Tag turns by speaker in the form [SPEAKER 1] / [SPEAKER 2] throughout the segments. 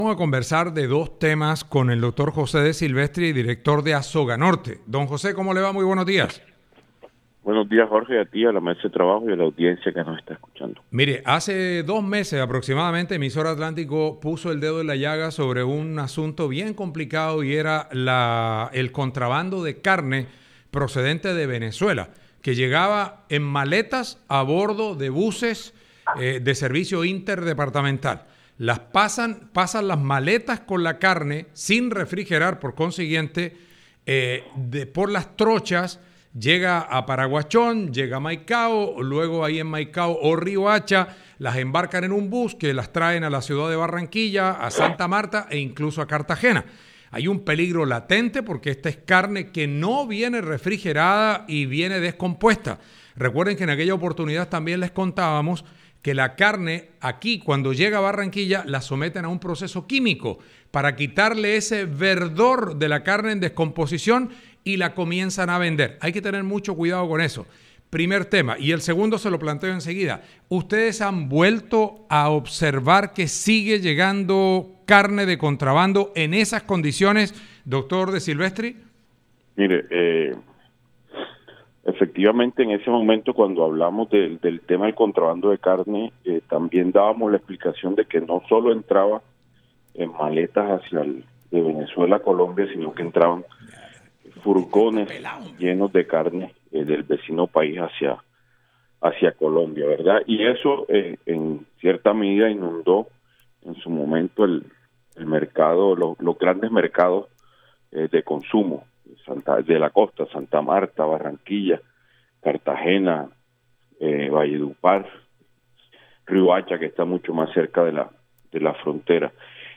[SPEAKER 1] Vamos a conversar de dos temas con el doctor José de Silvestri, director de Azoga Norte. Don José, ¿cómo le va? Muy buenos días.
[SPEAKER 2] Buenos días, Jorge, a ti, a la mesa de trabajo y a la audiencia que nos está escuchando.
[SPEAKER 1] Mire, hace 2 meses aproximadamente, Emisora Atlántico puso el dedo en la llaga sobre un asunto bien complicado y era el contrabando de carne procedente de Venezuela, que llegaba en maletas a bordo de buses de servicio interdepartamental. Pasan las maletas con la carne sin refrigerar, por consiguiente, por las trochas. Llega a Paraguachón, llega a Maicao, luego ahí en Maicao o Río Hacha, las embarcan en un bus que las traen a la ciudad de Barranquilla, a Santa Marta e incluso a Cartagena. Hay un peligro latente porque esta es carne que no viene refrigerada y viene descompuesta. Recuerden que en aquella oportunidad también les contábamos que la carne aquí cuando llega a Barranquilla la someten a un proceso químico para quitarle ese verdor de la carne en descomposición y la comienzan a vender. Hay que tener mucho cuidado con eso. Primer tema. Y el segundo se lo planteo enseguida. ¿Ustedes han vuelto a observar que sigue llegando carne de contrabando en esas condiciones, doctor de Silvestri?
[SPEAKER 2] Mire, efectivamente en ese momento cuando hablamos del tema del contrabando de carne, también dábamos la explicación de que no solo entraba en maletas de Venezuela a Colombia, sino que entraban furgones llenos de carne del vecino país hacia Colombia, ¿verdad? Y eso en cierta medida inundó en su momento el mercado, los grandes mercados de consumo de la costa, Santa Marta, Barranquilla, Cartagena, Valledupar, Río Hacha, que está mucho más cerca de la frontera.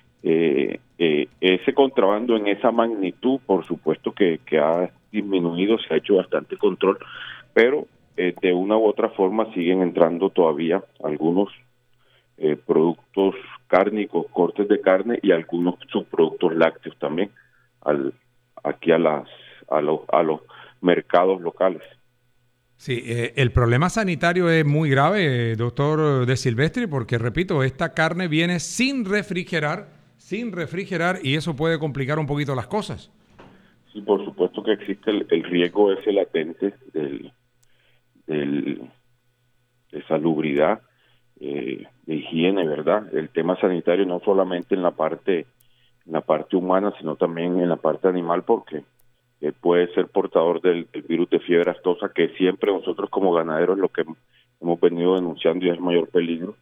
[SPEAKER 2] Ese contrabando en esa magnitud, por supuesto que ha disminuido, se ha hecho bastante control, pero de una u otra forma siguen entrando todavía algunos productos cárnicos, cortes de carne y algunos subproductos lácteos también aquí a los mercados locales.
[SPEAKER 1] Sí, el problema sanitario es muy grave, doctor de Silvestri, porque repito, esta carne viene sin refrigerar y eso puede complicar un poquito las cosas.
[SPEAKER 2] Sí, por supuesto que existe el riesgo ese latente de salubridad, de higiene, ¿verdad? El tema sanitario no solamente en la parte humana, sino también en la parte animal, porque puede ser portador del virus de fiebre aftosa, que siempre nosotros como ganaderos lo que hemos venido denunciando y es el mayor peligro,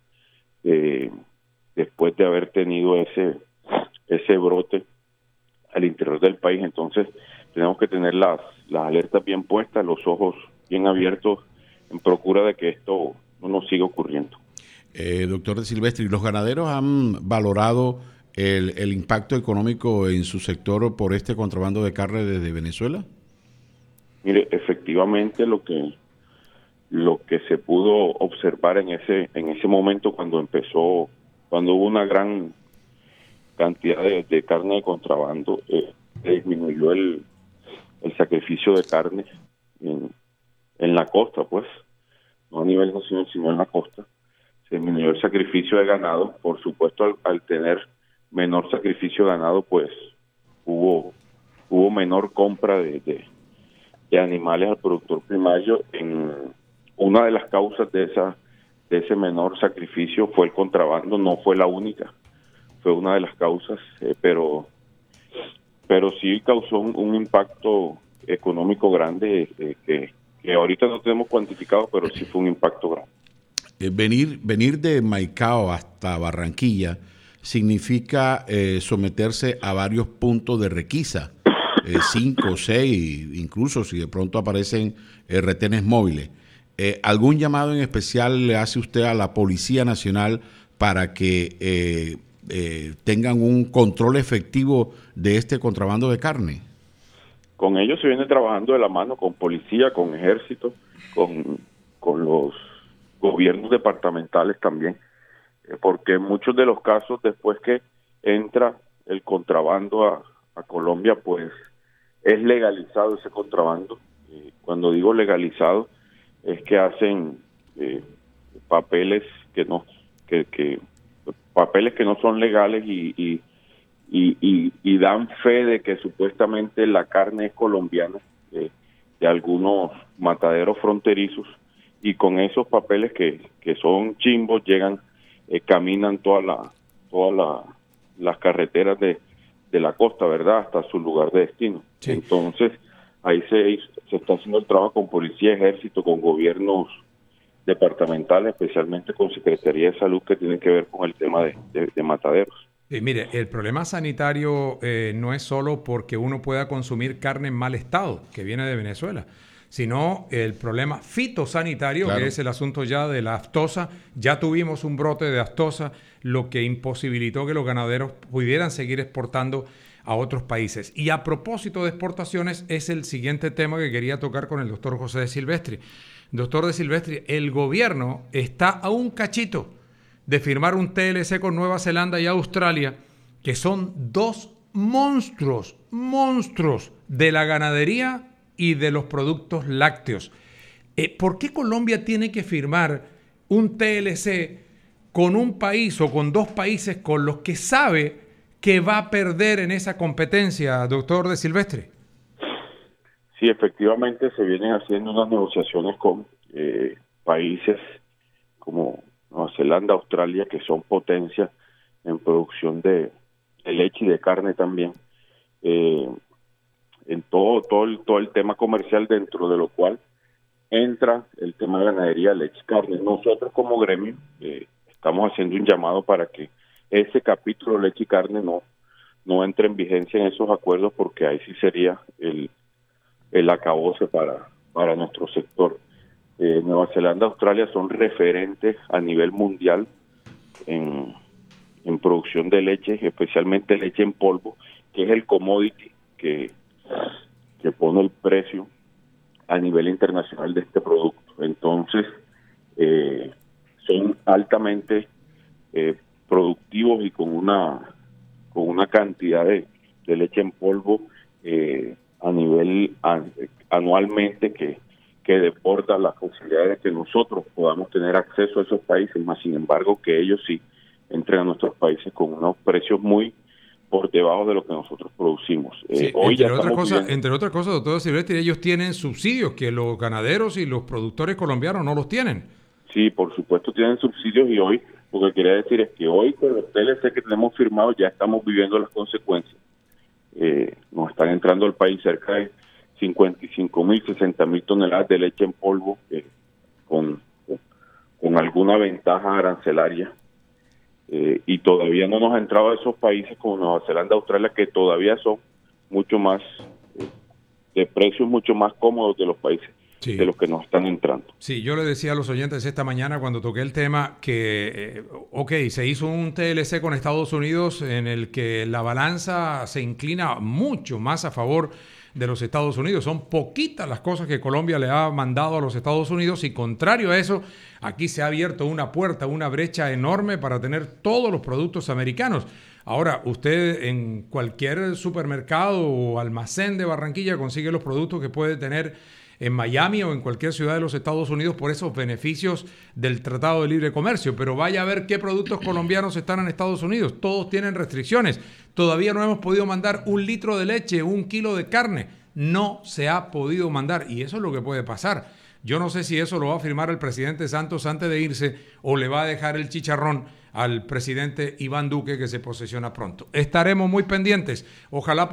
[SPEAKER 2] después de haber tenido ese brote al interior del país. Entonces tenemos que tener las alertas bien puestas, los ojos bien abiertos en procura de que esto no nos siga ocurriendo.
[SPEAKER 3] Doctor de Silvestri, ¿los ganaderos han valorado el impacto económico en su sector por este contrabando de carne desde Venezuela?
[SPEAKER 2] Mire, efectivamente lo que se pudo observar en ese momento cuando hubo una gran cantidad de carne de contrabando, disminuyó el sacrificio de carne en la costa, pues, no a nivel nacional, sino en la costa. Se disminuyó el sacrificio de ganado, por supuesto, al tener menor sacrificio de ganado, pues hubo menor compra de animales al productor primario. Una de las causas de ese menor sacrificio fue el contrabando, no fue la única, fue una de las causas, pero sí causó un impacto económico grande que ahorita no tenemos cuantificado, pero sí fue un impacto grande.
[SPEAKER 3] Venir de Maicao hasta Barranquilla significa someterse a varios puntos de requisa, 5, 6, incluso si de pronto aparecen retenes móviles. ¿Algún llamado en especial le hace usted a la Policía Nacional para que tengan un control efectivo de este contrabando de carne?
[SPEAKER 2] Con ellos se viene trabajando de la mano, con policía, con ejército, con los gobiernos departamentales también, porque en muchos de los casos, después que entra el contrabando a Colombia, pues es legalizado ese contrabando. Cuando digo legalizado, es que hacen papeles que no son legales y y dan fe de que supuestamente la carne es colombiana, de algunos mataderos fronterizos, y con esos papeles que son chimbos llegan, caminan todas las carreteras de la costa, ¿verdad?, hasta su lugar de destino. Sí. Entonces, ahí se está haciendo el trabajo con policía, ejército, con gobiernos departamentales, especialmente con Secretaría de Salud, que tienen que ver con el tema de mataderos.
[SPEAKER 1] Mire, el problema sanitario no es solo porque uno pueda consumir carne en mal estado, que viene de Venezuela, sino el problema fitosanitario, claro, que es el asunto ya de la aftosa. Ya tuvimos un brote de aftosa, lo que imposibilitó que los ganaderos pudieran seguir exportando a otros países. Y a propósito de exportaciones, es el siguiente tema que quería tocar con el doctor José de Silvestri. Doctor de Silvestri, el gobierno está a un cachito de firmar un TLC con Nueva Zelanda y Australia, que son dos monstruos de la ganadería y de los productos lácteos. ¿Por qué Colombia tiene que firmar un TLC con un país o con dos países con los que sabe que va a perder en esa competencia, doctor de Silvestri?
[SPEAKER 2] Sí, efectivamente se vienen haciendo unas negociaciones con países como Nueva Zelanda, Australia, que son potencias en producción de leche y de carne también, en todo el tema comercial, dentro de lo cual entra el tema de ganadería, leche y carne. Nosotros como gremio estamos haciendo un llamado para que ese capítulo leche y carne no entre en vigencia en esos acuerdos, porque ahí sí sería el acabose para nuestro sector. Nueva Zelanda, Australia son referentes a nivel mundial en producción de leche, especialmente leche en polvo, que es el commodity que pone el precio a nivel internacional de este producto. Entonces, son altamente productivos y con una cantidad de leche en polvo a nivel anualmente que desborda las posibilidades de que nosotros podamos tener acceso a esos países, más sin embargo que ellos sí entren a nuestros países con unos precios muy por debajo de lo que nosotros producimos.
[SPEAKER 1] Sí, hoy entre otras cosas, doctor Silvestri, ellos tienen subsidios que los ganaderos y los productores colombianos no los tienen.
[SPEAKER 2] Sí, por supuesto tienen subsidios, y hoy lo que quería decir es que hoy con los TLC que tenemos firmados ya estamos viviendo las consecuencias. Nos están entrando al país cerca de 55,000, 60,000 toneladas de leche en polvo, con alguna ventaja arancelaria, y todavía no nos ha entrado a esos países como Nueva Zelanda, Australia, que todavía son mucho más de precios mucho más cómodos de los países, sí, de los que nos están entrando.
[SPEAKER 1] Sí, yo le decía a los oyentes esta mañana cuando toqué el tema que, se hizo un TLC con Estados Unidos en el que la balanza se inclina mucho más a favor de los Estados Unidos. Son poquitas las cosas que Colombia le ha mandado a los Estados Unidos, y contrario a eso, aquí se ha abierto una puerta, una brecha enorme para tener todos los productos americanos. Ahora, usted en cualquier supermercado o almacén de Barranquilla consigue los productos que puede tener en Miami o en cualquier ciudad de los Estados Unidos por esos beneficios del Tratado de Libre Comercio. Pero vaya a ver qué productos colombianos están en Estados Unidos. Todos tienen restricciones. Todavía no hemos podido mandar 1 litro de leche, 1 kilo de carne. No se ha podido mandar, y eso es lo que puede pasar. Yo no sé si eso lo va a firmar el presidente Santos antes de irse, o le va a dejar el chicharrón al presidente Iván Duque, que se posesiona pronto. Estaremos muy pendientes. Ojalá